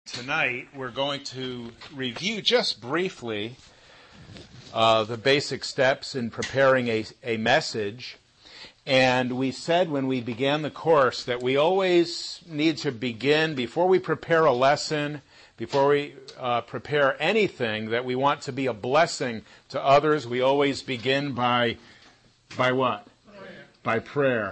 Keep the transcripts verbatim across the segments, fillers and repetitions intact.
Tonight we're going to review just briefly uh, the basic steps in preparing a, a message. And we said when we began the course that we always need to begin, before we prepare a lesson, before we uh, prepare anything that we want to be a blessing to others, we always begin by, by what? Prayer. By prayer.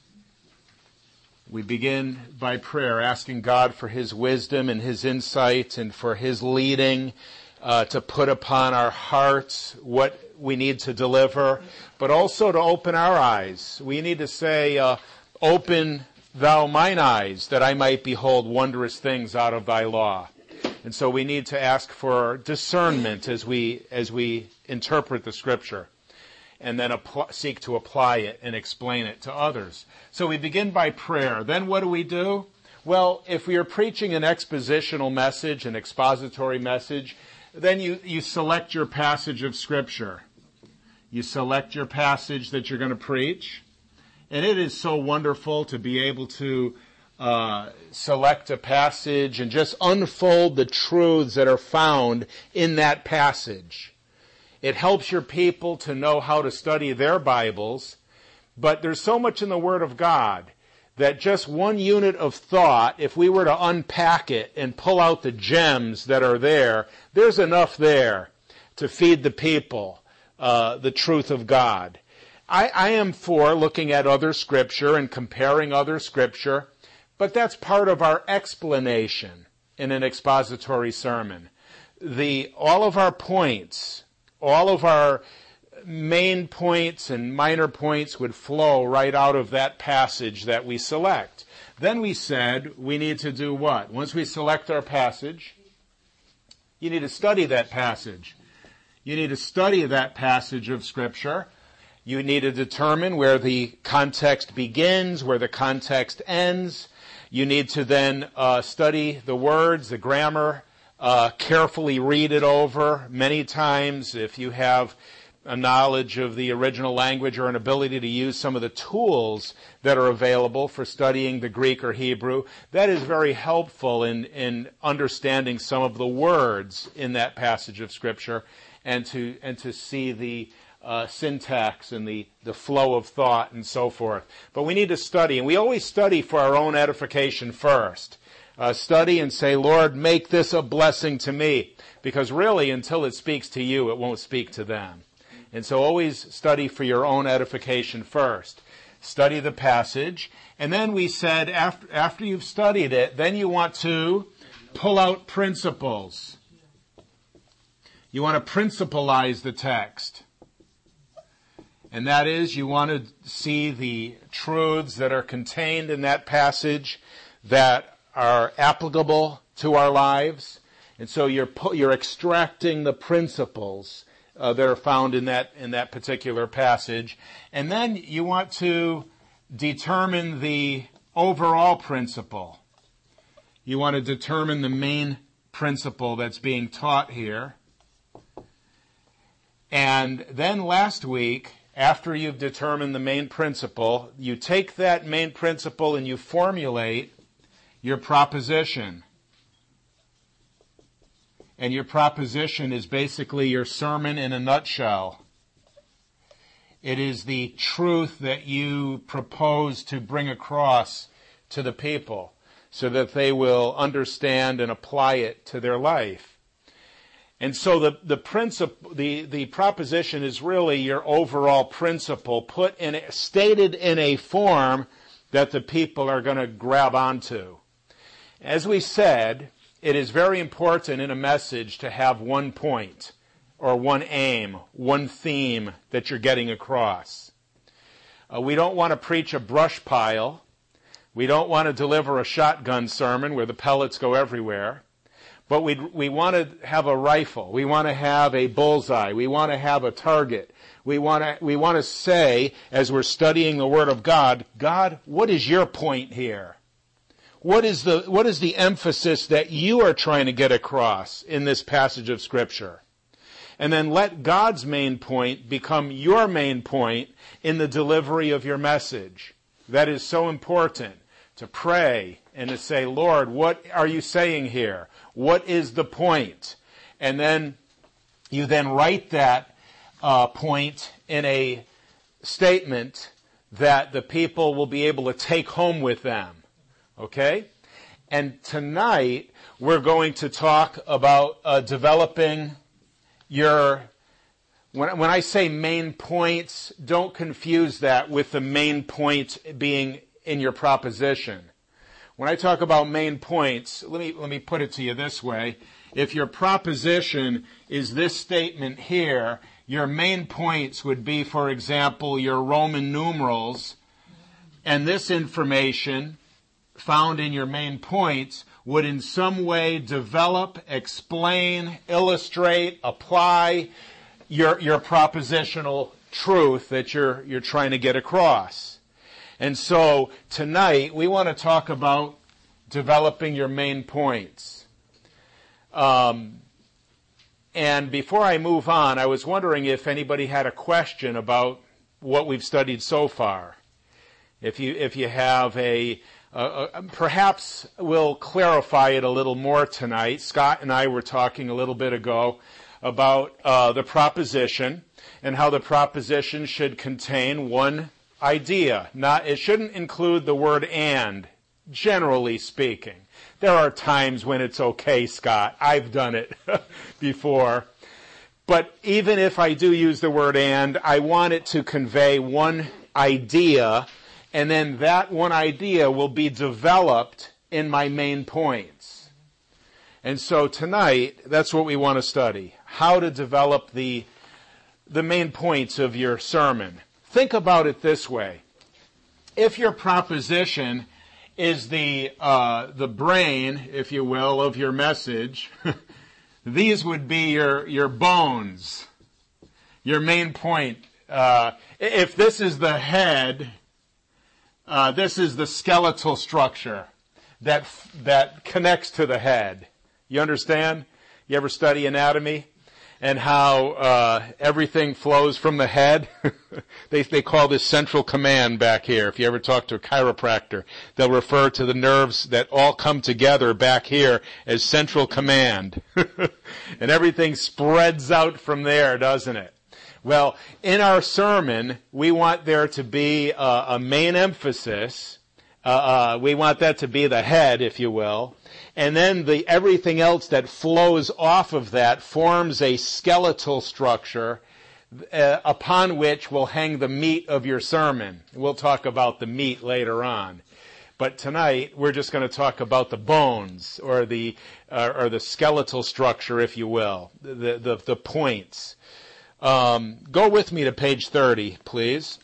We begin by prayer, asking God for His wisdom and His insight and for His leading uh, to put upon our hearts what we need to deliver, but also to open our eyes. We need to say, uh, open thou mine eyes, that I might behold wondrous things out of thy law. And so we need to ask for discernment as we as we interpret the Scripture, and then apply, seek to apply it and explain it to others. So we begin by prayer. Then what do we do? Well, if we are preaching an expositional message, an expository message, then you, you select your passage of Scripture. You select your passage that you're going to preach. And it is so wonderful to be able to uh, select a passage and just unfold the truths that are found in that passage. It helps your people to know how to study their Bibles, but there's so much in the Word of God that just one unit of thought, if we were to unpack it and pull out the gems that are there, there's enough there to feed the people uh, the truth of God. I, I am for looking at other Scripture and comparing other Scripture, but that's part of our explanation in an expository sermon. The all of our points, all of our main points and minor points would flow right out of that passage that we select. Then we said we need to do what? Once we select our passage, you need to study that passage. You need to study that passage of Scripture. You need to determine where the context begins, where the context ends. You need to then uh, study the words, the grammar, uh, carefully read it over many times. If you have a knowledge of the original language or an ability to use some of the tools that are available for studying the Greek or Hebrew, that is very helpful in, in understanding some of the words in that passage of Scripture and to and to see the uh, syntax and the, the flow of thought and so forth. But we need to study, and we always study for our own edification first. Uh, study and say, Lord, make this a blessing to me, because really until it speaks to you, it won't speak to them. And so always study for your own edification first. Study the passage. And then we said after, after you've studied it, then you want to pull out principles. You want to principalize the text. And that is, you want to see the truths that are contained in that passage that are applicable to our lives. And so you're you're extracting the principles Uh, that are found in that in that particular passage. And then you want to determine the overall principle. You want to determine the main principle that's being taught here. And then last week, after you've determined the main principle, you take that main principle and you formulate your proposition. And your proposition is basically your sermon in a nutshell. It is the truth that you propose to bring across to the people so that they will understand and apply it to their life. And so the the principle, the, the proposition is really your overall principle put in a, stated in a form that the people are going to grab onto. As we said, it is very important in a message to have one point or one aim, one theme that you're getting across. Uh, we don't want to preach a brush pile. We don't want to deliver a shotgun sermon where the pellets go everywhere. But we we want to have a rifle. We want to have a bullseye. We want to have a target. We want to we want to say, as we're studying the Word of God, God, what is your point here? What is the what is the emphasis that you are trying to get across in this passage of Scripture? And then let God's main point become your main point in the delivery of your message. That is so important, to pray and to say, Lord, what are you saying here? What is the point? And then you then write that uh, point in a statement that the people will be able to take home with them. Okay? And tonight, we're going to talk about uh, developing your... When, when I say main points, don't confuse that with the main point being in your proposition. When I talk about main points, let me, let me put it to you this way. If your proposition is this statement here, your main points would be, for example, your Roman numerals, and this information found in your main points would in some way develop, explain, illustrate, apply your your propositional truth that you're you're trying to get across. And so tonight we want to talk about developing your main points. Um, and before I move on, I was wondering if anybody had a question about what we've studied so far. If you if you have a Uh, uh, perhaps we'll clarify it a little more tonight. Scott and I were talking a little bit ago about uh, the proposition and how the proposition should contain one idea. Not, it shouldn't include the word and, generally speaking. There are times when it's okay, Scott. I've done it before. But even if I do use the word and, I want it to convey one idea, and then that one idea will be developed in my main points. And so tonight, that's what we want to study. How to develop the, the main points of your sermon. Think about it this way. If your proposition is the, uh, the brain, if you will, of your message, these would be your, your bones, your main point. Uh, if this is the head, Uh, this is the skeletal structure that that connects to the head. You understand? You ever study anatomy and how uh, everything flows from the head? they they call this central command back here. If you ever talk to a chiropractor, they'll refer to the nerves that all come together back here as central command. And everything spreads out from there, doesn't it? Well, in our sermon, we want there to be a, a main emphasis. Uh, uh, we want that to be the head, if you will. And then the everything else that flows off of that forms a skeletal structure uh, upon which will hang the meat of your sermon. We'll talk about the meat later on. But tonight, we're just going to talk about the bones, or the uh, or the skeletal structure, if you will, the the, the points. Um, go with me to page thirty, please.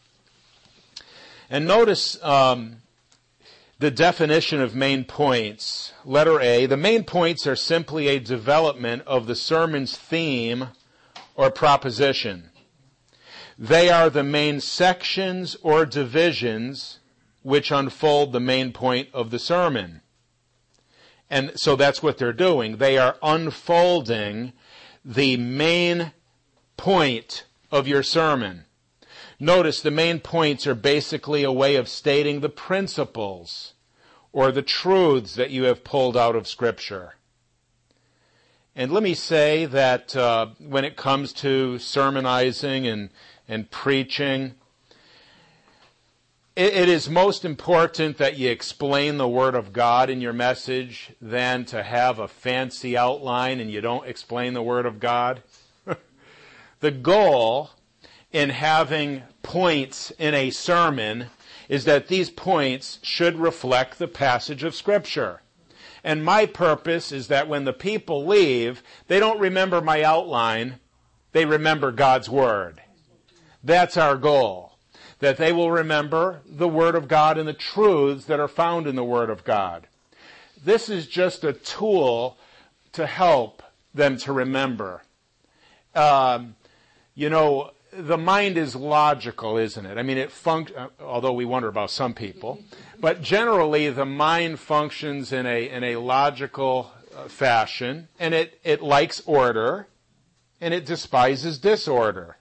And notice um, the definition of main points. Letter A, the main points are simply a development of the sermon's theme or proposition. They are the main sections or divisions which unfold the main point of the sermon. And so that's what they're doing. They are unfolding the main point of your sermon. Notice the main points are basically a way of stating the principles or the truths that you have pulled out of Scripture. And let me say that uh, when it comes to sermonizing and, and preaching, it, it is most important that you explain the Word of God in your message than to have a fancy outline and you don't explain the Word of God. The goal in having points in a sermon is that these points should reflect the passage of Scripture. And my purpose is that when the people leave, they don't remember my outline, they remember God's Word. That's our goal. That they will remember the Word of God and the truths that are found in the Word of God. This is just a tool to help them to remember. Um, You know, the mind is logical, isn't it? I mean, it func- although we wonder about some people, but generally the mind functions in a in a logical uh, fashion, and it, it likes order, and it despises disorder.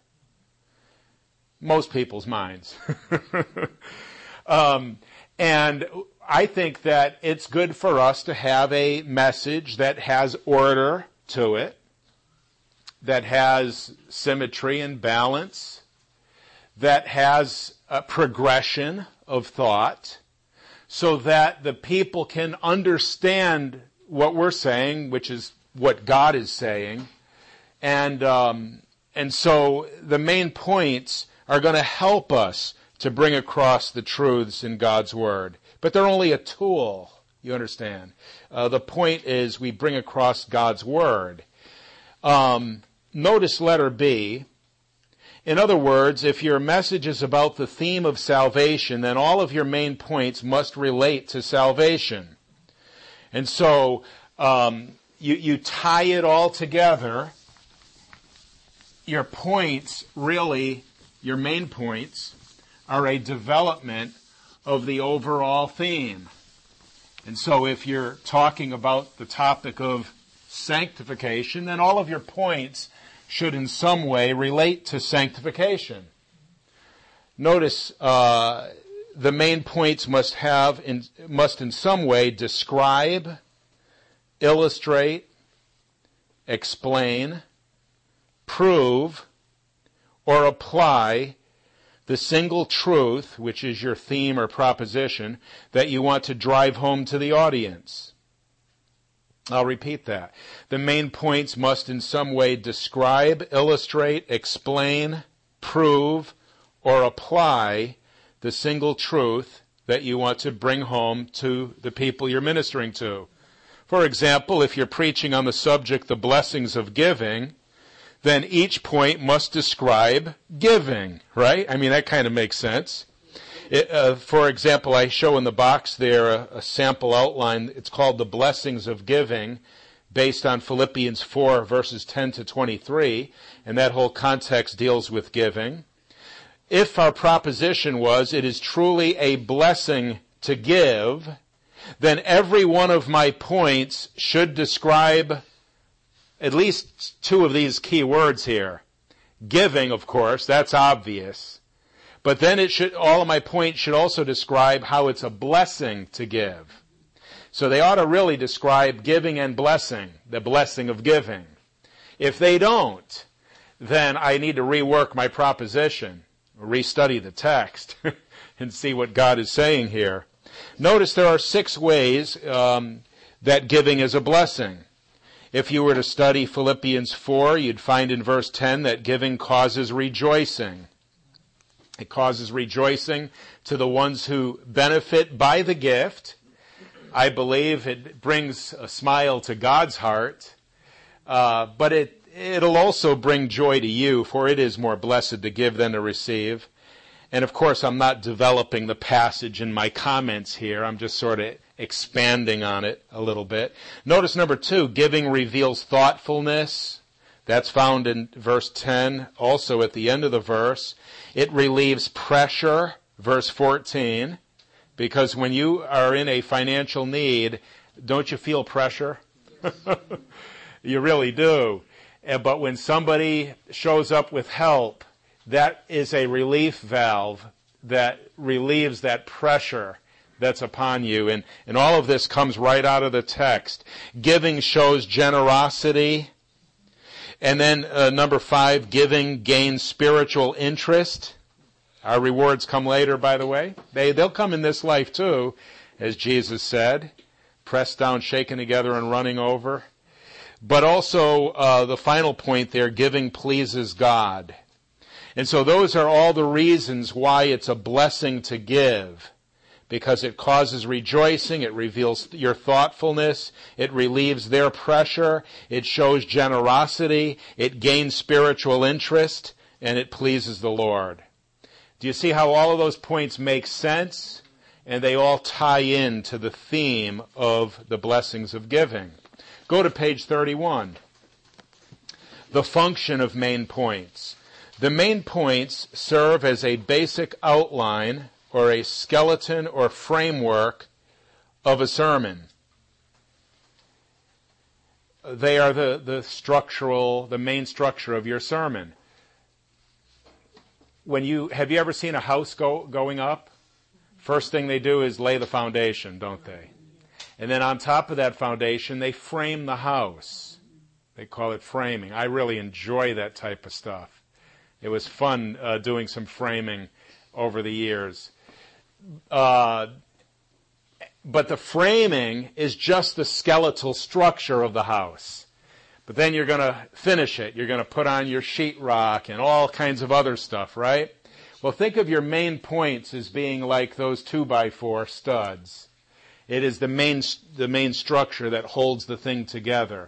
Most people's minds. um, and I think that it's good for us to have a message that has order to it, that has symmetry and balance, that has a progression of thought, so that the people can understand what we're saying, which is what God is saying. And um, and so the main points are going to help us to bring across the truths in God's Word. But they're only a tool, you understand. Uh, the point is we bring across God's Word. Um, notice letter B. In other words, if your message is about the theme of salvation, then all of your main points must relate to salvation. And so um, you, you tie it all together. Your points, really, your main points, are a development of the overall theme. And so if you're talking about the topic of sanctification, then all of your points should in some way relate to sanctification. Notice uh, the main points must have in, must in some way describe, illustrate, explain, prove, or apply the single truth, which is your theme or proposition, that you want to drive home to the audience. I'll repeat that. The main points must in some way describe, illustrate, explain, prove, or apply the single truth that you want to bring home to the people you're ministering to. For example, if you're preaching on the subject, the blessings of giving, then each point must describe giving, right? I mean, that kind of makes sense. It, uh, for example, I show in the box there a, a sample outline. It's called The Blessings of Giving, based on Philippians four, verses ten to twenty-three, and that whole context deals with giving. If our proposition was, it is truly a blessing to give, then every one of my points should describe at least two of these key words here. Giving, of course, that's obvious. But then it should, all of my points should also describe how it's a blessing to give. So they ought to really describe giving and blessing, the blessing of giving. If they don't, then I need to rework my proposition, restudy the text, and see what God is saying here. Notice there are six ways um, that giving is a blessing. If you were to study Philippians four, you'd find in verse ten that giving causes rejoicing. It causes rejoicing to the ones who benefit by the gift. I believe it brings a smile to God's heart, uh, but it, it'll also bring joy to you, for it is more blessed to give than to receive. And of course, I'm not developing the passage in my comments here. I'm just sort of expanding on it a little bit. Notice number two, giving reveals thoughtfulness. That's found in verse ten, also at the end of the verse. It relieves pressure, verse fourteen, because when you are in a financial need, don't you feel pressure? You really do. But when somebody shows up with help, that is a relief valve that relieves that pressure that's upon you. And, and all of this comes right out of the text. Giving shows generosity. And then uh, number five, giving gains spiritual interest. Our rewards come later, by the way. They, they'll come in this life too, as Jesus said. Pressed down, shaken together, and running over. But also uh, the final point there, giving pleases God. And so those are all the reasons why it's a blessing to give. Because it causes rejoicing, it reveals your thoughtfulness, it relieves their pressure, it shows generosity, it gains spiritual interest, and it pleases the Lord. Do you see how all of those points make sense? And they all tie in to the theme of the blessings of giving. Go to page thirty-one. The function of main points. The main points serve as a basic outline or a skeleton or framework of a sermon. They are the, the structural, the main structure of your sermon. When you, have you ever seen a house go, going up? First thing they do is lay the foundation, don't they? And then on top of that foundation, they frame the house. They call it framing. I really enjoy that type of stuff. It was fun uh, doing some framing over the years. Uh, but the framing is just the skeletal structure of the house. But then you're going to finish it. You're going to put on your sheetrock and all kinds of other stuff, right? Well, think of your main points as being like those two by four studs. It is the main the main structure that holds the thing together.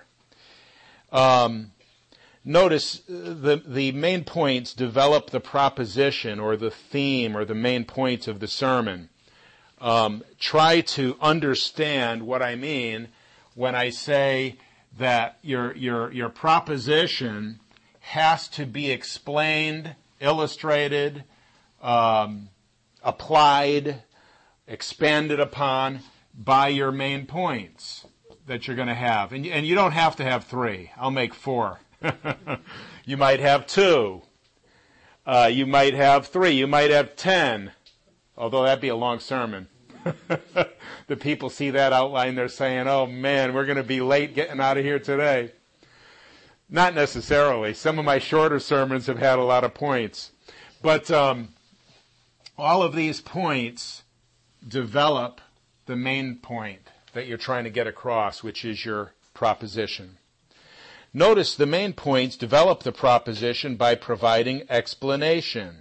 Um, notice the the main points develop the proposition or the theme or the main point of the sermon. Um, try to understand what I mean when I say that your your your proposition has to be explained, illustrated, um, applied, expanded upon by your main points that you're going to have. And, and you don't have to have three. I'll make four. You might have two. Uh, you might have three. You might have ten. Although that'd be a long sermon. The people see that outline, they're saying, oh man, we're going to be late getting out of here today. Not necessarily. Some of my shorter sermons have had a lot of points. But um, all of these points develop the main point that you're trying to get across, which is your proposition. Notice the main points develop the proposition by providing explanation.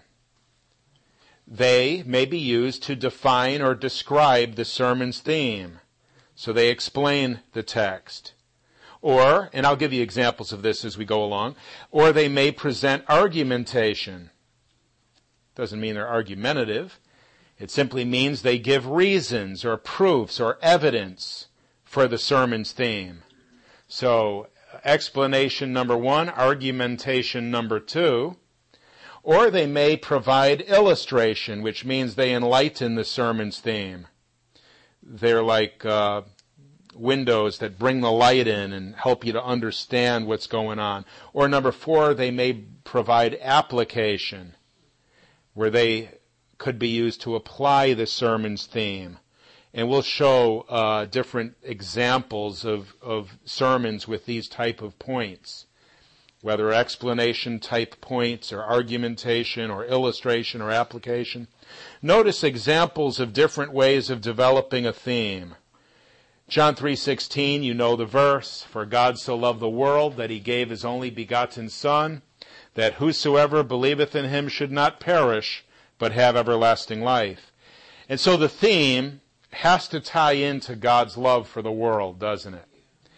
They may be used to define or describe the sermon's theme. So they explain the text. Or, and I'll give you examples of this as we go along, or they may present argumentation. Doesn't mean they're argumentative. It simply means they give reasons or proofs or evidence for the sermon's theme. So, explanation number one, argumentation number two. Or they may provide illustration, which means they enlighten the sermon's theme. They're like uh, windows that bring the light in and help you to understand what's going on. Or number four, they may provide application, where they could be used to apply the sermon's theme. And we'll show uh, different examples of, of sermons with these type of points, whether explanation type points or argumentation or illustration or application. Notice examples of different ways of developing a theme. John three sixteen, you know the verse, for God so loved the world that he gave his only begotten Son, that whosoever believeth in him should not perish, but have everlasting life. And so the theme has to tie into God's love for the world, doesn't it?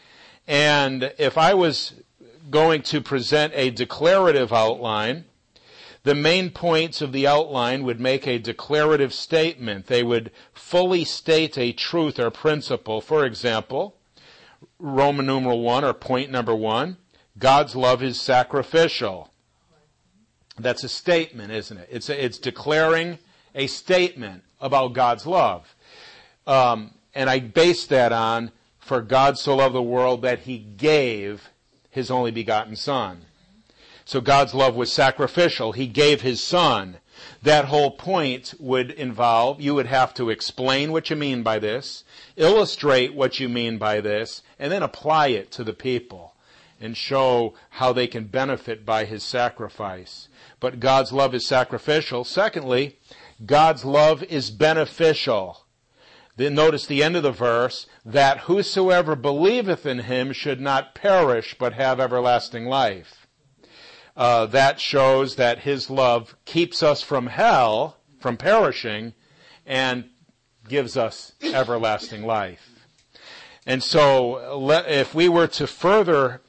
And if I was going to present a declarative outline, the main points of the outline would make a declarative statement. They would fully state a truth or principle. For example, Roman numeral one, or point number one, God's love is sacrificial. That's a statement, isn't it? It's a, it's declaring a statement about God's love. Um, and I base that on, for God so loved the world that he gave his only begotten Son. So God's love was sacrificial. He gave his Son. That whole point would involve, you would have to explain what you mean by this, illustrate what you mean by this, and then apply it to the people and show how they can benefit by his sacrifice. But God's love is sacrificial. Secondly, God's love is beneficial. Then notice the end of the verse, that whosoever believeth in him should not perish, but have everlasting life. Uh, that shows that his love keeps us from hell, from perishing, and gives us everlasting life. And so, if we were to further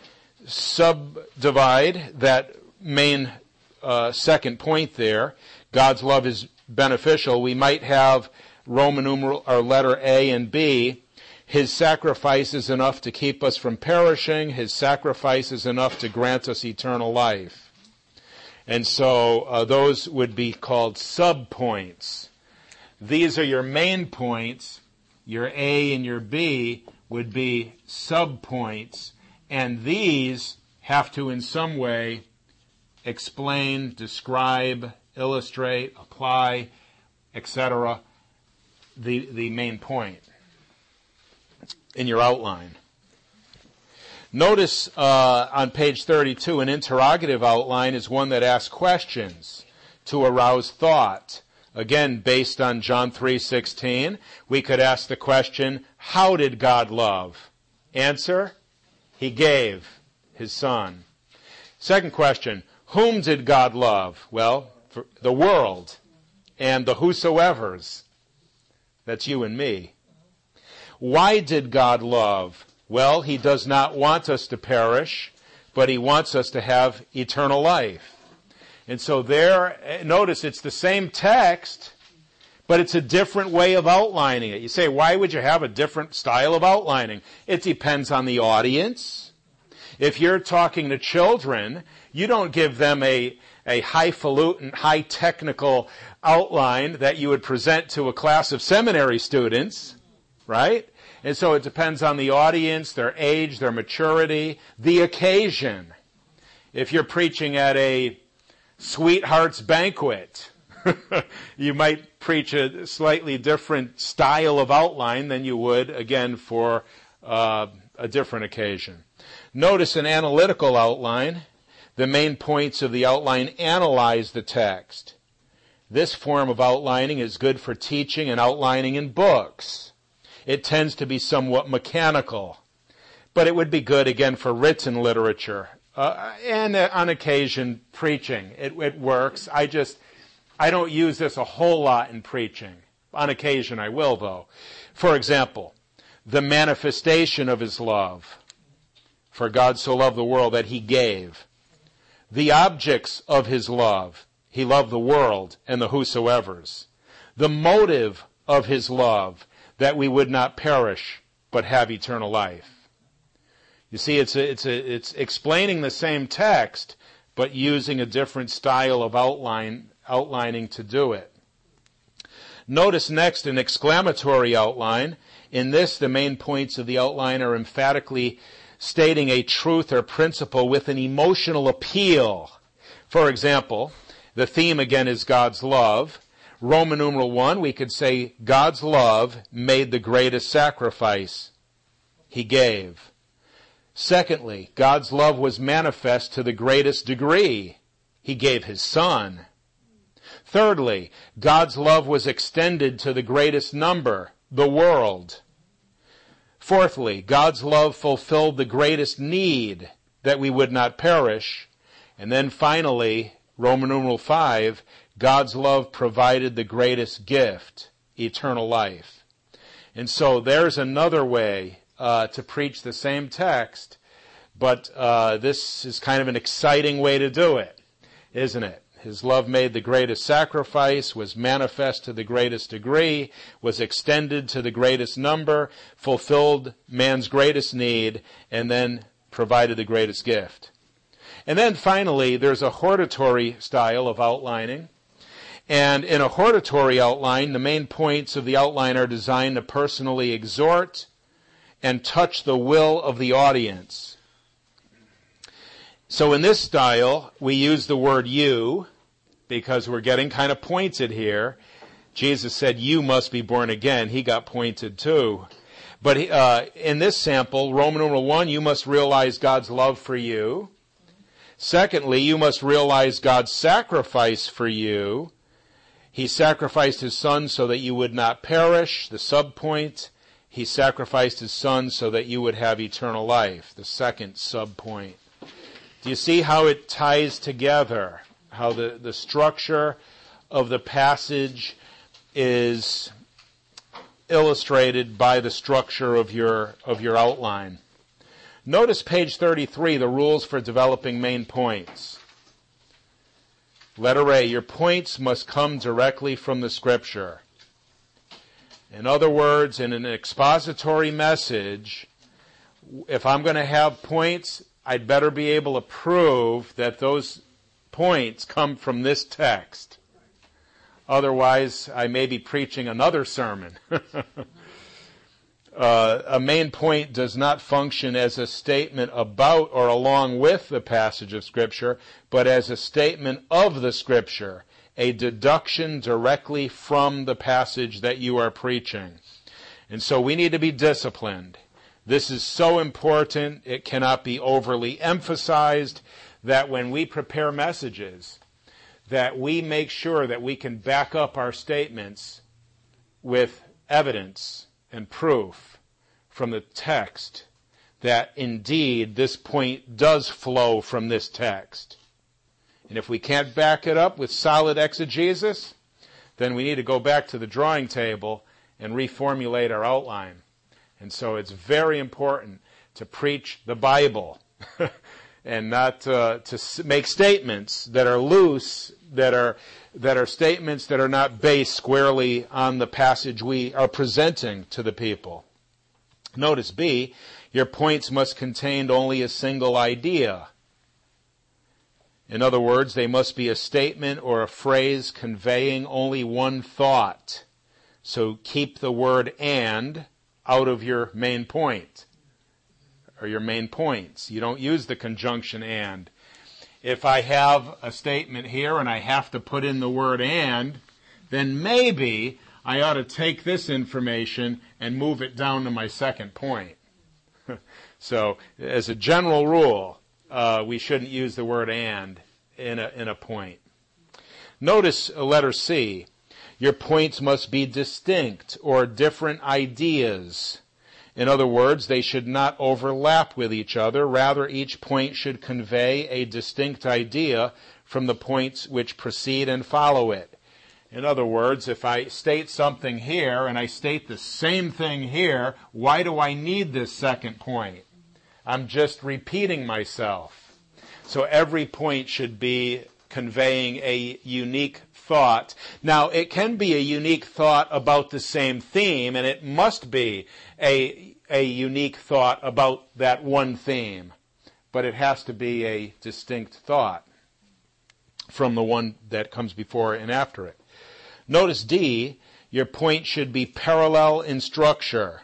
subdivide that main uh, second point there, God's love is beneficial, we might have Roman numeral or letter A and B. His sacrifice is enough to keep us from perishing. His sacrifice is enough to grant us eternal life. And so uh, those would be called subpoints. These are your main points. Your A and your B would be subpoints. And these have to in some way explain, describe, illustrate, apply, et cetera, the, the main point in your outline. Notice uh, on page thirty-two, an interrogative outline is one that asks questions to arouse thought. Again, based on John three sixteen, we could ask the question, how did God love? Answer, He gave His Son. Second question, whom did God love? Well, for the world and the whosoevers. That's you and me. Why did God love? Well, He does not want us to perish, but He wants us to have eternal life. And so there, notice it's the same text, but it's a different way of outlining it. You say, why would you have a different style of outlining? It depends on the audience. If you're talking to children, you don't give them a, a highfalutin, high technical outline that you would present to a class of seminary students, right? And so it depends on the audience, their age, their maturity, the occasion. If you're preaching at a sweetheart's banquet, you might preach a slightly different style of outline than you would, again, for uh, a different occasion. Notice an analytical outline. The main points of the outline analyze the text. This form of outlining is good for teaching and outlining in books. It tends to be somewhat mechanical, but it would be good, again, for written literature. Uh, and uh, on occasion, preaching. It, it works. I just, I don't use this a whole lot in preaching. On occasion, I will, though. For example, the manifestation of His love. For God so loved the world that He gave. The objects of His love. He loved the world and the whosoevers. The motive of His love, that we would not perish, but have eternal life. You see, it's a, it's a, it's explaining the same text, but using a different style of outline, outlining to do it. Notice next an exclamatory outline. In this, the main points of the outline are emphatically stating a truth or principle with an emotional appeal. For example, the theme again is God's love. Roman numeral one, we could say God's love made the greatest sacrifice. He gave. Secondly, God's love was manifest to the greatest degree. He gave His Son. Thirdly, God's love was extended to the greatest number, the world. Fourthly, God's love fulfilled the greatest need, that we would not perish. And then finally, Roman numeral five, God's love provided the greatest gift, eternal life. And so there's another way uh, to preach the same text, but uh, this is kind of an exciting way to do it, isn't it? His love made the greatest sacrifice, was manifest to the greatest degree, was extended to the greatest number, fulfilled man's greatest need, and then provided the greatest gift. And then finally, there's a hortatory style of outlining. And in a hortatory outline, the main points of the outline are designed to personally exhort and touch the will of the audience. So in this style, we use the word you, because we're getting kind of pointed here. Jesus said, you must be born again. He got pointed too. But uh, in this sample, Roman numeral one, you must realize God's love for you. Secondly, you must realize God's sacrifice for you. He sacrificed His Son so that you would not perish, the subpoint. He sacrificed His Son so that you would have eternal life, the second subpoint. Do you see how it ties together? How the, the structure of the passage is illustrated by the structure of your, of your outline. Notice page thirty-three, the rules for developing main points. Letter A, your points must come directly from the Scripture. In other words, in an expository message, if I'm going to have points, I'd better be able to prove that those points come from this text. Otherwise, I may be preaching another sermon. Uh, a main point does not function as a statement about or along with the passage of Scripture, but as a statement of the Scripture, a deduction directly from the passage that you are preaching. And so we need to be disciplined. This is so important, it cannot be overly emphasized, that when we prepare messages, that we make sure that we can back up our statements with evidence and proof from the text that indeed this point does flow from this text. And if we can't back it up with solid exegesis, then we need to go back to the drawing table and reformulate our outline. And so it's very important to preach the Bible and not uh, to make statements that are loose, that are that are statements that are not based squarely on the passage we are presenting to the people. Notice B, your points must contain only a single idea. In other words, they must be a statement or a phrase conveying only one thought. So keep the word "and" out of your main point, or your main points. You don't use the conjunction "and." If I have a statement here and I have to put in the word "and," then maybe I ought to take this information and move it down to my second point. So, as a general rule, uh, we shouldn't use the word "and" in a, in a point. Notice letter C. Your points must be distinct or different ideas. In other words, they should not overlap with each other. Rather, each point should convey a distinct idea from the points which precede and follow it. In other words, if I state something here and I state the same thing here, why do I need this second point? I'm just repeating myself. So every point should be conveying a unique thought. Now, it can be a unique thought about the same theme, and it must be a, a unique thought about that one theme. But it has to be a distinct thought from the one that comes before and after it. Notice D, your point should be parallel in structure.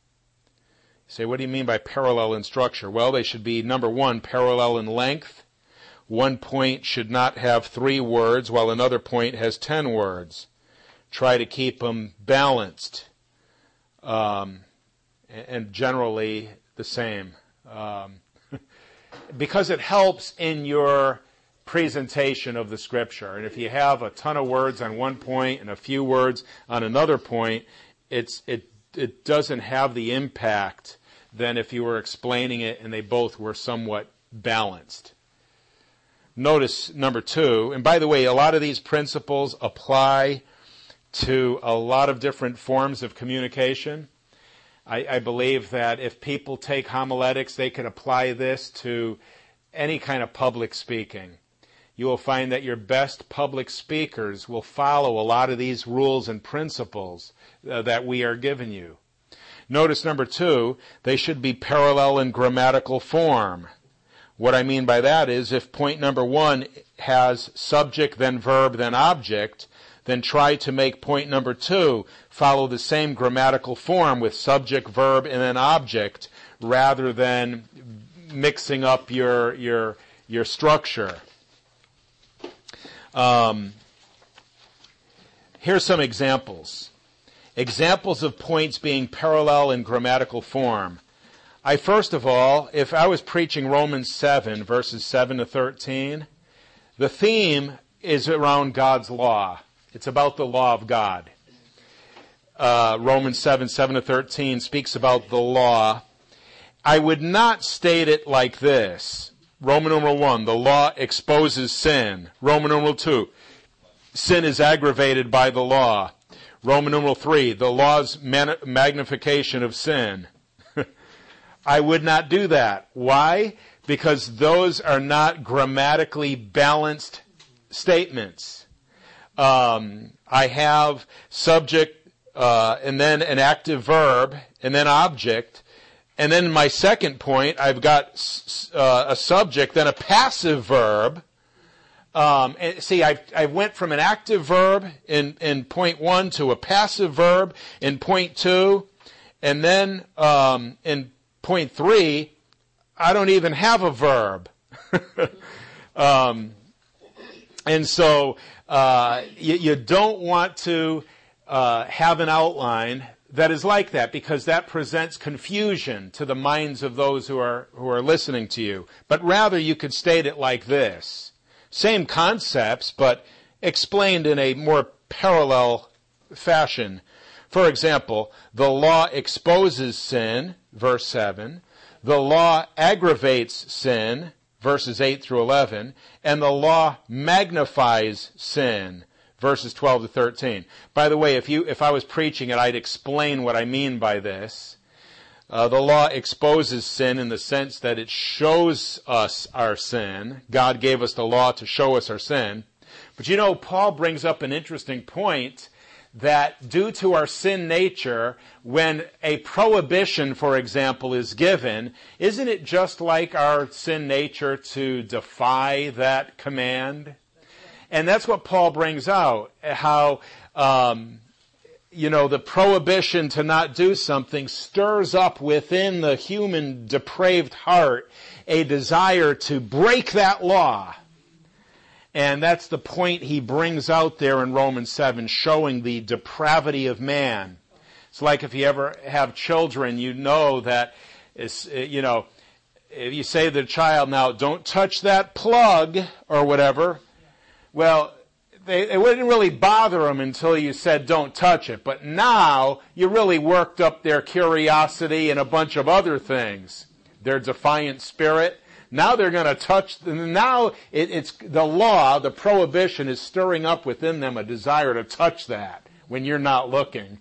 You say, what do you mean by parallel in structure? Well, they should be, number one, parallel in length. One point should not have three words, while another point has ten words. Try to keep them balanced, um, and generally the same. Um, because it helps in your presentation of the Scripture. And if you have a ton of words on one point and a few words on another point, it's it it doesn't have the impact than if you were explaining it and they both were somewhat balanced. Notice number two, and by the way, a lot of these principles apply to a lot of different forms of communication. I, I believe that if people take homiletics, they can apply this to any kind of public speaking. You will find that your best public speakers will follow a lot of these rules and principles uh, that we are giving you. Notice number two, they should be parallel in grammatical form. What I mean by that is if point number one has subject, then verb, then object, then try to make point number two follow the same grammatical form with subject, verb, and then object, rather than mixing up your your your structure. Um, here's some examples. Examples of points being parallel in grammatical form. I first of all, if I was preaching Romans seven, verses seven to thirteen, the theme is around God's law. It's about the law of God. Uh, Romans seven, seven to thirteen speaks about the law. I would not state it like this. Roman numeral one, the law exposes sin. Roman numeral two, sin is aggravated by the law. Roman numeral three, the law's man- magnification of sin. I would not do that. Why? Because those are not grammatically balanced statements. Um, I have subject, uh, and then an active verb, and then object. And then in my second point, I've got uh, a subject, then a passive verb. Um, and see, I I went from an active verb in, in point one to a passive verb in point two, and then um, in point three, I don't even have a verb. um, and so uh, you, you don't want to uh, have an outline that is like that, because that presents confusion to the minds of those who are who are listening to you. But rather, you could state it like this. Same concepts, but explained in a more parallel fashion. For example, the law exposes sin, verse seven. The law aggravates sin, verses eight through eleven. And the law magnifies sin, verses twelve to thirteen. By the way, if you if I was preaching it, I'd explain what I mean by this. Uh, the law exposes sin in the sense that it shows us our sin. God gave us the law to show us our sin. But you know, Paul brings up an interesting point, that due to our sin nature, when a prohibition, for example, is given, isn't it just like our sin nature to defy that command? And that's what Paul brings out, how, um, you know, the prohibition to not do something stirs up within the human depraved heart a desire to break that law. And that's the point he brings out there in Romans seven, showing the depravity of man. It's like if you ever have children, you know that, it's, you know, if you say to the child, now, don't touch that plug, or whatever, well, they, it wouldn't really bother them until you said don't touch it. But now, you really worked up their curiosity and a bunch of other things. Their defiant spirit. Now they're going to touch, now it, it's the law, the prohibition is stirring up within them a desire to touch that when you're not looking.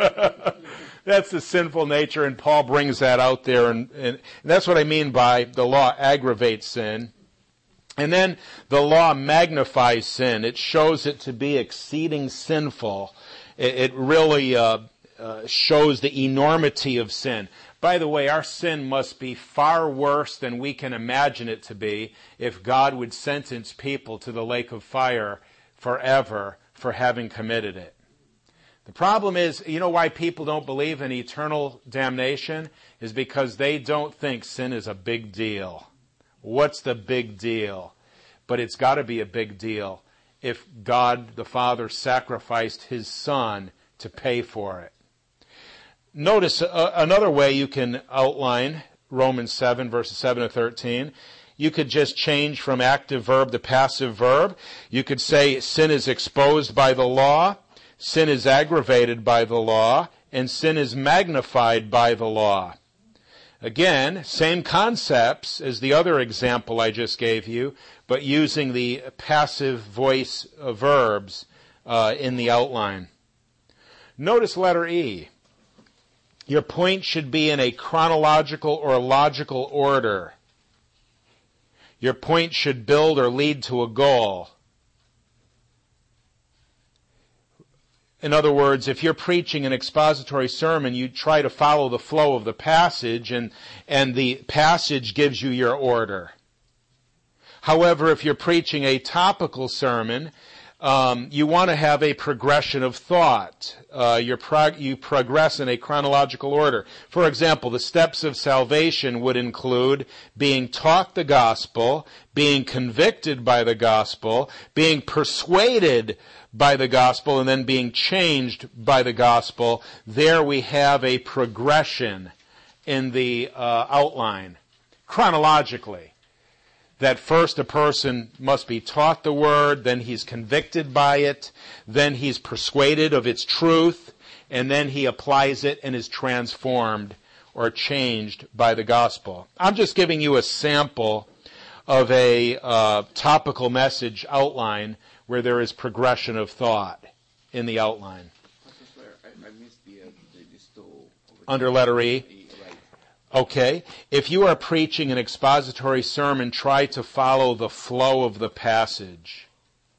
That's the sinful nature, and Paul brings that out there. And, and that's what I mean by the law aggravates sin. And then the law magnifies sin. It shows it to be exceeding sinful. It, it really uh, uh, shows the enormity of sin. By the way, our sin must be far worse than we can imagine it to be if God would sentence people to the lake of fire forever for having committed it. The problem is, you know why people don't believe in eternal damnation? Is because they don't think sin is a big deal. What's the big deal? But it's got to be a big deal if God the Father sacrificed His Son to pay for it. Notice uh, another way you can outline Romans seven, verses seven to thirteen. You could just change from active verb to passive verb. You could say sin is exposed by the law, sin is aggravated by the law, and sin is magnified by the law. Again, same concepts as the other example I just gave you, but using the passive voice uh, verbs uh, in the outline. Notice letter E. Your point should be in a chronological or logical order. Your point should build or lead to a goal. In other words, if you're preaching an expository sermon, you try to follow the flow of the passage, and, and the passage gives you your order. However, if you're preaching a topical sermon, um, you want to have a progression of thought. Uh, you're prog- you progress in a chronological order. For example, the steps of salvation would include being taught the gospel, being convicted by the gospel, being persuaded by the gospel, and then being changed by the gospel. There we have a progression in the uh, outline, chronologically. That first a person must be taught the word, then he's convicted by it, then he's persuaded of its truth, and then he applies it and is transformed or changed by the gospel. I'm just giving you a sample of a uh, topical message outline where there is progression of thought in the outline. Under letter E. Okay. If you are preaching an expository sermon, try to follow the flow of the passage.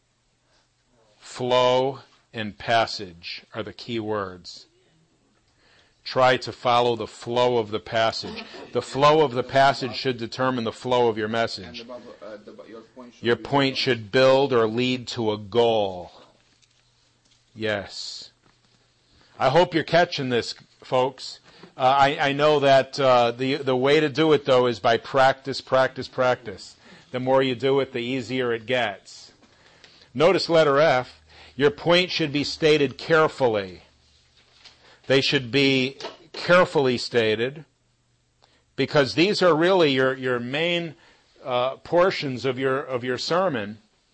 Flow and passage are the key words. Try to follow the flow of the passage. The flow of the passage should determine the flow of your message. Your point should build or lead to a goal. Yes. I hope you're catching this, folks. Uh, I, I know that uh, the the way to do it, though, is by practice, practice, practice. The more you do it, the easier it gets. Notice letter F. Your point should be stated carefully. They should be carefully stated because these are really your, your main uh, portions of your, of your sermon.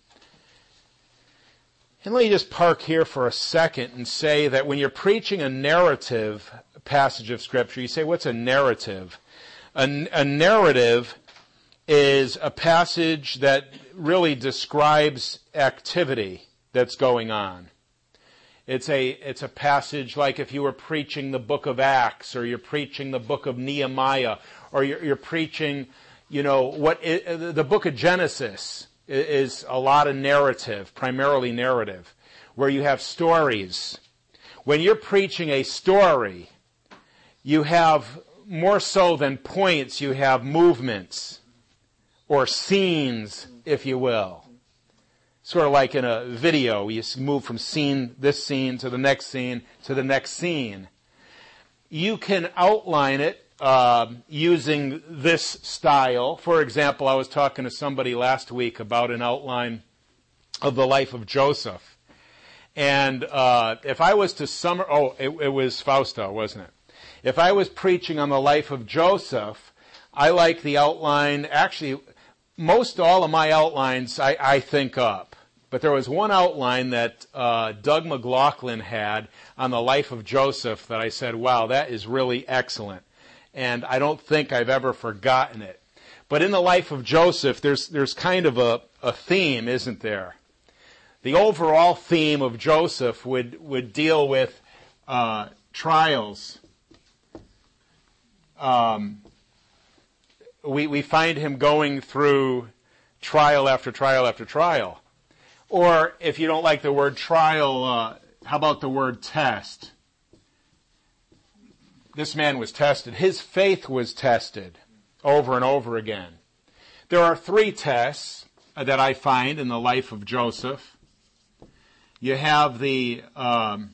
And let me just park here for a second and say that when you're preaching a narrative passage of Scripture, you say, what's a narrative? A, a narrative is a passage that really describes activity that's going on. It's a, it's a passage like if you were preaching the book of Acts, or you're preaching the book of Nehemiah, or you're, you're preaching, you know, what it, the book of Genesis is a lot of narrative, primarily narrative, where you have stories. When you're preaching a story, you have more so than points, you have movements or scenes, if you will. Sort of like in a video, you move from scene, this scene to the next scene to the next scene. You can outline it uh, using this style. For example, I was talking to somebody last week about an outline of the life of Joseph. And uh, if I was to summarize, oh, it, it was Fausto, wasn't it? If I was preaching on the life of Joseph, I like the outline, actually, most all of my outlines I, I think up. But there was one outline that uh, Doug McLaughlin had on the life of Joseph that I said, wow, that is really excellent. And I don't think I've ever forgotten it. But in the life of Joseph, there's there's kind of a, a theme, isn't there? The overall theme of Joseph would, would deal with uh, trials. Um, we, we find him going through trial after trial after trial. Or if you don't like the word trial, uh, how about the word test? This man was tested. His faith was tested over and over again. There are three tests that I find in the life of Joseph. You have the um,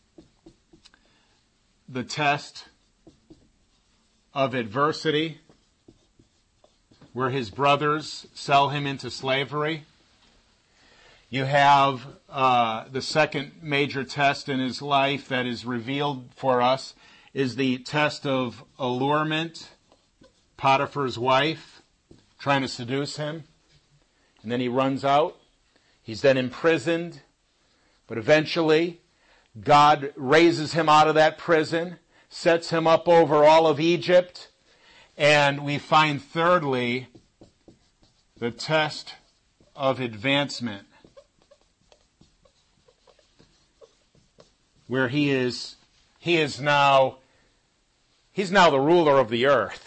the test of adversity, where his brothers sell him into slavery. You have uh, the second major test in his life that is revealed for us is the test of allurement, Potiphar's wife trying to seduce him, and then he runs out. He's then imprisoned, but eventually God raises him out of that prison, sets him up over all of Egypt, and we find thirdly the test of advancement, where he is he is now he's now the ruler of the earth.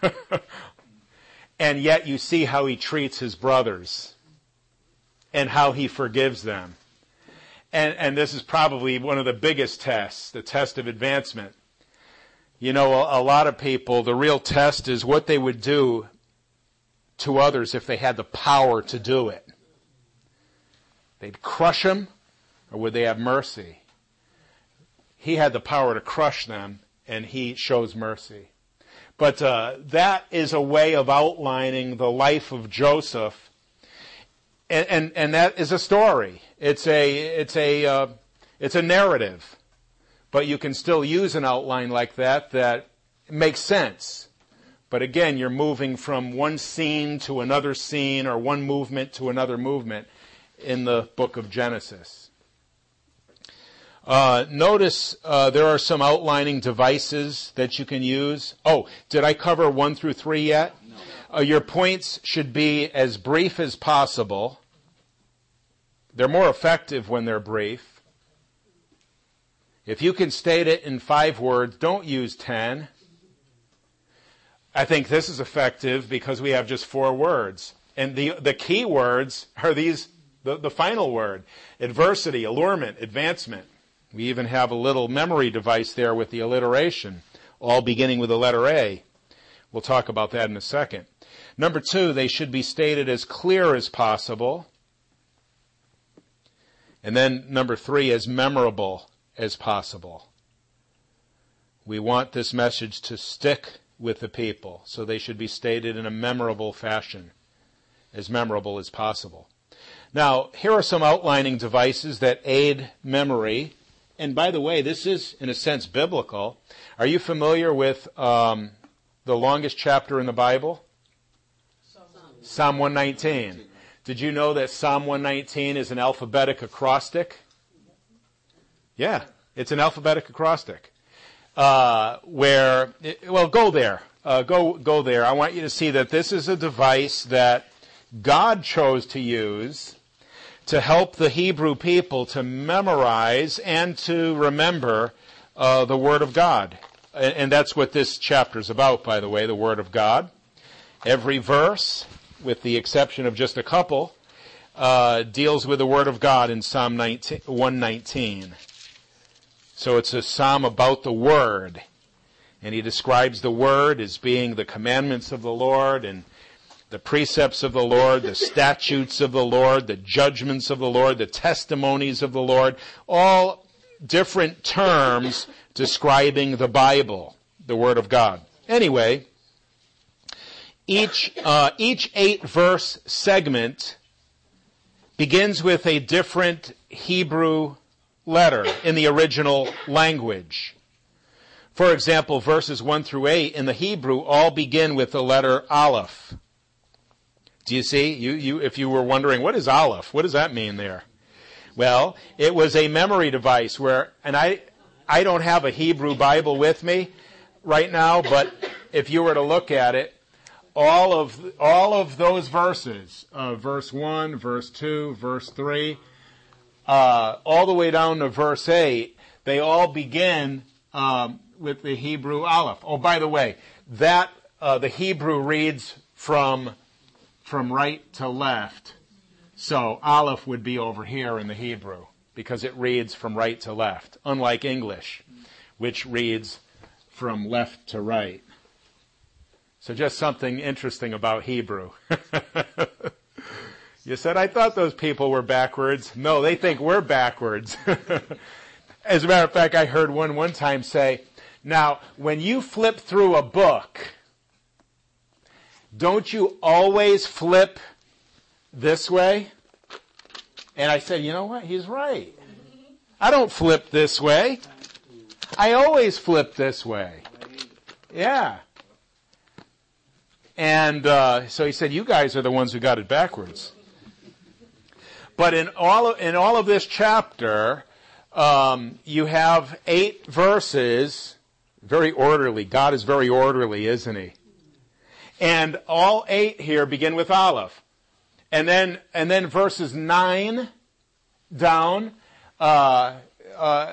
And yet you see how he treats his brothers and how he forgives them. And and this is probably one of the biggest tests, the test of advancement. You know, a, a lot of people, the real test is what they would do to others if they had the power to do it. They'd crush them, or would they have mercy? He had the power to crush them, and he shows mercy. But uh, that is a way of outlining the life of Joseph, and and, and that is a story. It's a it's a uh, it's a narrative, but you can still use an outline like that that makes sense. But again, you're moving from one scene to another scene, or one movement to another movement in the book of Genesis. Uh, notice uh, there are some outlining devices that you can use. Oh, did I cover one through three yet? No. Uh, your points should be as brief as possible. They're more effective when they're brief. If you can state it in five words, don't use ten. I think this is effective because we have just four words. And the, the key words are these, the, the final word: adversity, allurement, advancement. We even have a little memory device there with the alliteration, all beginning with the letter A. We'll talk about that in a second. Number two, they should be stated as clear as possible. And then number three, as memorable as possible. We want this message to stick with the people, so they should be stated in a memorable fashion, as memorable as possible. Now, here are some outlining devices that aid memory. And by the way, this is, in a sense, biblical. Are you familiar with um, the longest chapter in the Bible? Psalm. Psalm one nineteen. Did you know that Psalm one nineteen is an alphabetic acrostic? Yeah, it's an alphabetic acrostic. Uh, where, it, well, go there. Uh, go, go there. I want you to see that this is a device that God chose to use to help the Hebrew people to memorize and to remember uh, the Word of God. And, and that's what this chapter is about, by the way, the Word of God. Every verse, with the exception of just a couple, uh, deals with the Word of God in Psalm one nineteen. So it's a psalm about the Word. And he describes the Word as being the commandments of the Lord and the precepts of the Lord, the statutes of the Lord, the judgments of the Lord, the testimonies of the Lord, all different terms describing the Bible, the Word of God. Anyway, each uh, each eight-verse segment begins with a different Hebrew letter in the original language. For example, verses one through eight in the Hebrew all begin with the letter Aleph. Do you see? You, you, if you were wondering, what is Aleph? What does that mean there? Well, it was a memory device where, and I, I don't have a Hebrew Bible with me right now, but if you were to look at it, all of, all of those verses, uh, verse one, verse two, verse three, uh, all the way down to verse eight, they all begin, um, with the Hebrew Aleph. Oh, by the way, that, uh, the Hebrew reads from from right to left. So Aleph would be over here in the Hebrew because it reads from right to left, unlike English, which reads from left to right. So just something interesting about Hebrew. You said, I thought those people were backwards. No, they think we're backwards. As a matter of fact, I heard one one time say, now, when you flip through a book, don't you always flip this way? And I said, you know what? He's right. I don't flip this way. I always flip this way. Yeah. And uh, so he said, you guys are the ones who got it backwards. But in all of, in all of this chapter, um, you have eight verses, very orderly. God is very orderly, isn't he? And all eight here begin with Aleph. And then, and then verses nine down, uh, uh,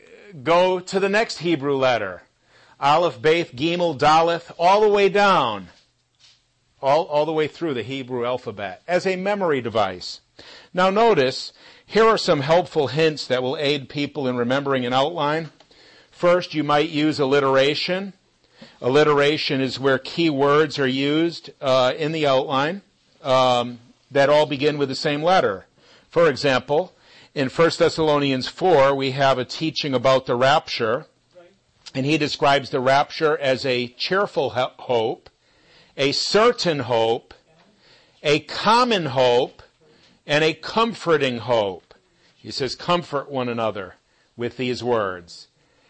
go to the next Hebrew letter. Aleph, Beth, Gimel, Daleth, all the way down. All, all the way through the Hebrew alphabet as a memory device. Now notice, here are some helpful hints that will aid people in remembering an outline. First, you might use alliteration. Alliteration is where key words are used uh, in the outline um, that all begin with the same letter. For example, in First Thessalonians four, we have a teaching about the rapture, and he describes the rapture as a cheerful hope, a certain hope, a common hope, and a comforting hope. He says, comfort one another with these words.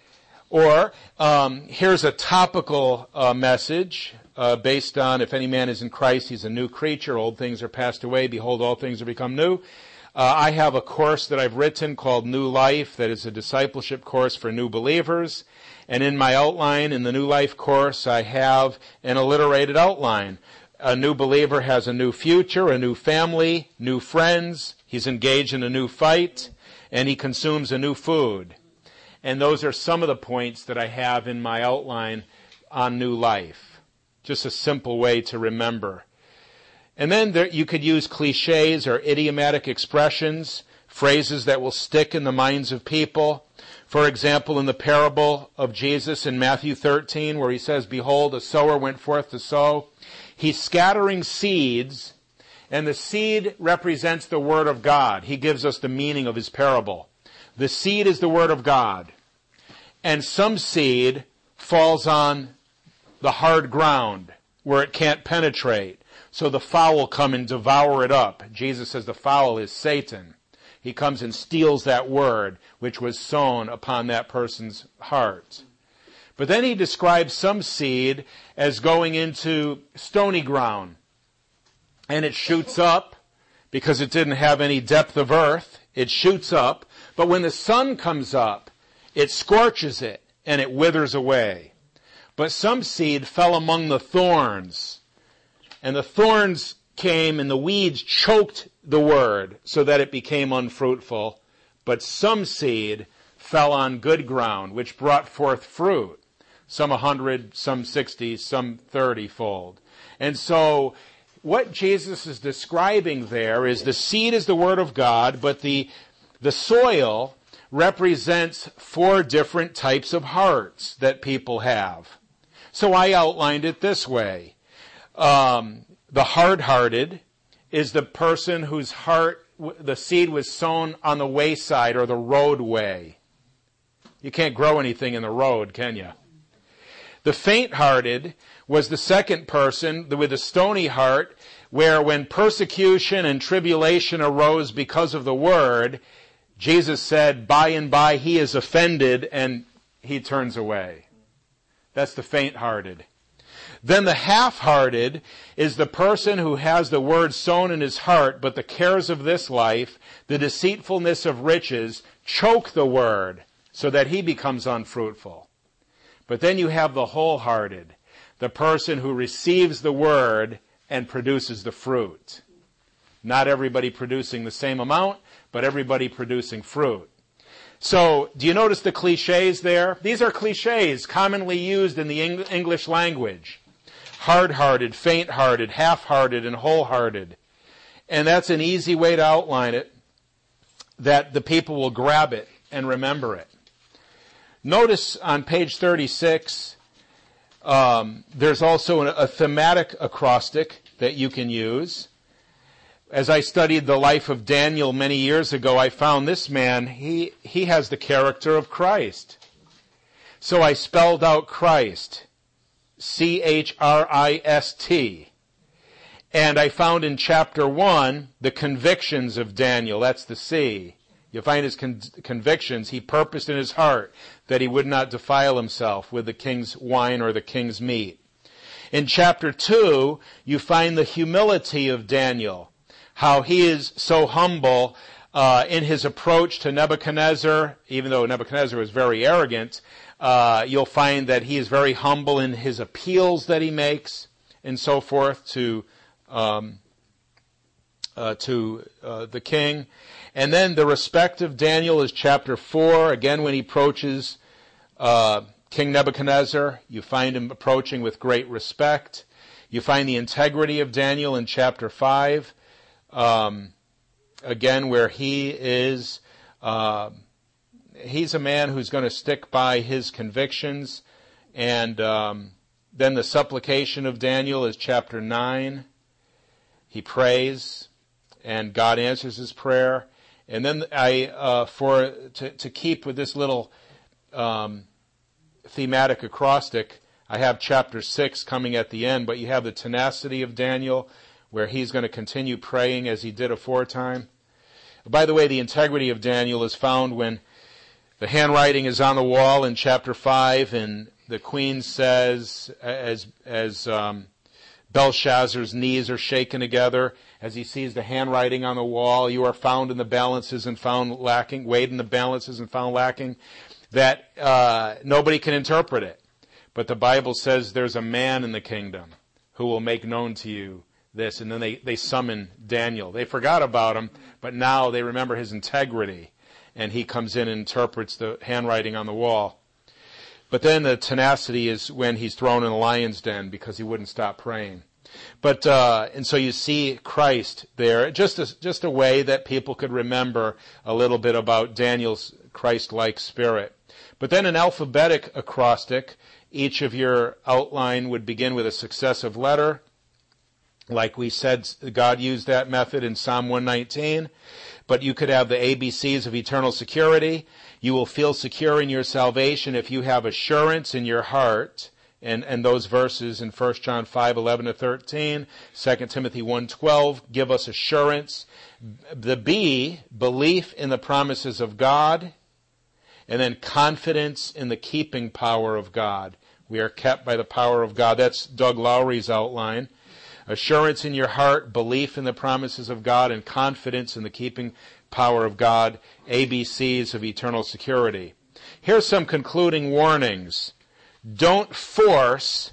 Or, um, here's a topical uh, message uh, based on, if any man is in Christ, he's a new creature. Old things are passed away. Behold, all things are become new. Uh, I have a course that I've written called New Life that is a discipleship course for new believers. And in my outline, in the New Life course, I have an alliterated outline. A new believer has a new future, a new family, new friends. He's engaged in a new fight, and he consumes a new food. And those are some of the points that I have in my outline on New Life. Just a simple way to remember. And then there, you could use cliches or idiomatic expressions, phrases that will stick in the minds of people. For example, in the parable of Jesus in Matthew thirteen, where he says, behold, a sower went forth to sow. He's scattering seeds, and the seed represents the Word of God. He gives us the meaning of his parable. The seed is the Word of God. And some seed falls on the hard ground where it can't penetrate. So the fowl come and devour it up. Jesus says the fowl is Satan. He comes and steals that word which was sown upon that person's heart. But then he describes some seed as going into stony ground. And it shoots up because it didn't have any depth of earth. It shoots up. But when the sun comes up, it scorches it and it withers away. But some seed fell among the thorns. And the thorns came and the weeds choked the word so that it became unfruitful. But some seed fell on good ground, which brought forth fruit. Some a hundred, some sixty, some thirty-fold. And so what Jesus is describing there is the seed is the word of God, but the, the soil represents four different types of hearts that people have. So I outlined it this way. Um, the hard-hearted is the person whose heart, the seed was sown on the wayside or the roadway. You can't grow anything in the road, can you? The faint-hearted was the second person with a stony heart, where when persecution and tribulation arose because of the word, Jesus said, by and by he is offended and he turns away. That's the faint-hearted. Then the half-hearted is the person who has the word sown in his heart, but the cares of this life, the deceitfulness of riches, choke the word so that he becomes unfruitful. But then you have the wholehearted, the person who receives the word and produces the fruit. Not everybody producing the same amount, but everybody producing fruit. So, do you notice the cliches there? These are cliches commonly used in the English language. Hard-hearted, faint-hearted, half-hearted, and wholehearted. And that's an easy way to outline it, that the people will grab it and remember it. Notice on page thirty-six, um, there's also a, a thematic acrostic that you can use. As I studied the life of Daniel many years ago, I found this man, he, he has the character of Christ. So I spelled out Christ, C H R I S T. And I found in chapter one the convictions of Daniel, that's the C. You find his con- convictions. He purposed in his heart that he would not defile himself with the king's wine or the king's meat. In chapter two, you find the humility of Daniel, how he is so humble uh, in his approach to Nebuchadnezzar. Even though Nebuchadnezzar was very arrogant, uh, you'll find that he is very humble in his appeals that he makes and so forth to um, uh, to uh, the king. And then the respect of Daniel is chapter four. Again, when he approaches uh, King Nebuchadnezzar, you find him approaching with great respect. You find the integrity of Daniel in chapter five. Um, again, where he is, uh, he's a man who's going to stick by his convictions. And um, then the supplication of Daniel is chapter nine. He prays, and God answers his prayer. And then I, uh, for to, to keep with this little um, thematic acrostic, I have chapter six coming at the end. But you have the tenacity of Daniel, where he's going to continue praying as he did aforetime. By the way, the integrity of Daniel is found when the handwriting is on the wall in chapter five, and the queen says, as as um, Belshazzar's knees are shaken together as he sees the handwriting on the wall, you are found in the balances and found lacking, weighed in the balances and found lacking, that uh, nobody can interpret it. But the Bible says there's a man in the kingdom who will make known to you this. And then they, they summon Daniel. They forgot about him, but now they remember his integrity. And he comes in and interprets the handwriting on the wall. But then the tenacity is when he's thrown in a lion's den because he wouldn't stop praying. But uh, and so you see Christ there, just a, just a way that people could remember a little bit about Daniel's Christ-like spirit. But then an alphabetic acrostic, each of your outline would begin with a successive letter. Like we said, God used that method in Psalm one nineteen. But you could have the A B Cs of eternal security. You will feel secure in your salvation if you have assurance in your heart and, and those verses in First John five, eleven to thirteen, Second Timothy one, twelve give us assurance. The B, belief in the promises of God, and then confidence in the keeping power of God. We are kept by the power of God. That's Doug Lowry's outline. Assurance in your heart, belief in the promises of God, and confidence in the keeping power of God, A B Cs of eternal security. Here's some concluding warnings. Don't force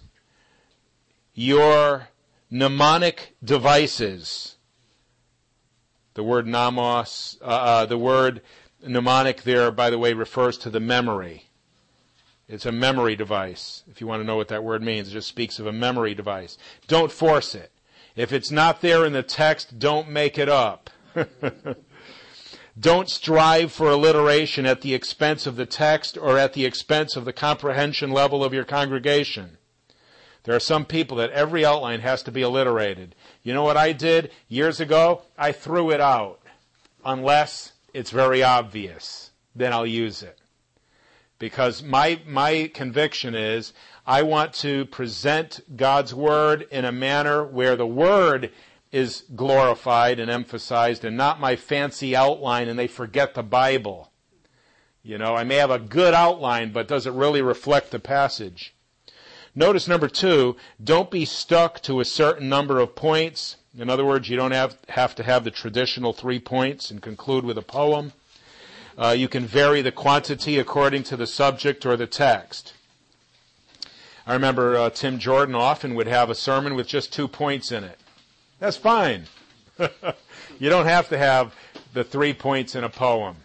your mnemonic devices. The word mnemos, uh, uh, the word mnemonic there, by the way, refers to the memory. It's a memory device. If you want to know what that word means, it just speaks of a memory device. Don't force it. If it's not there in the text, don't make it up. Don't strive for alliteration at the expense of the text or at the expense of the comprehension level of your congregation. There are some people that every outline has to be alliterated. You know what I did years ago? I threw it out. Unless it's very obvious, then I'll use it. Because my my conviction is I want to present God's Word in a manner where the Word is glorified and emphasized and not my fancy outline and they forget the Bible. You know, I may have a good outline, but does it really reflect the passage? Notice number two, don't be stuck to a certain number of points. In other words, you don't have, have to have the traditional three points and conclude with a poem. Uh, you can vary the quantity according to the subject or the text. I remember uh, Tim Jordan often would have a sermon with just two points in it. That's fine. You don't have to have the three points in a poem.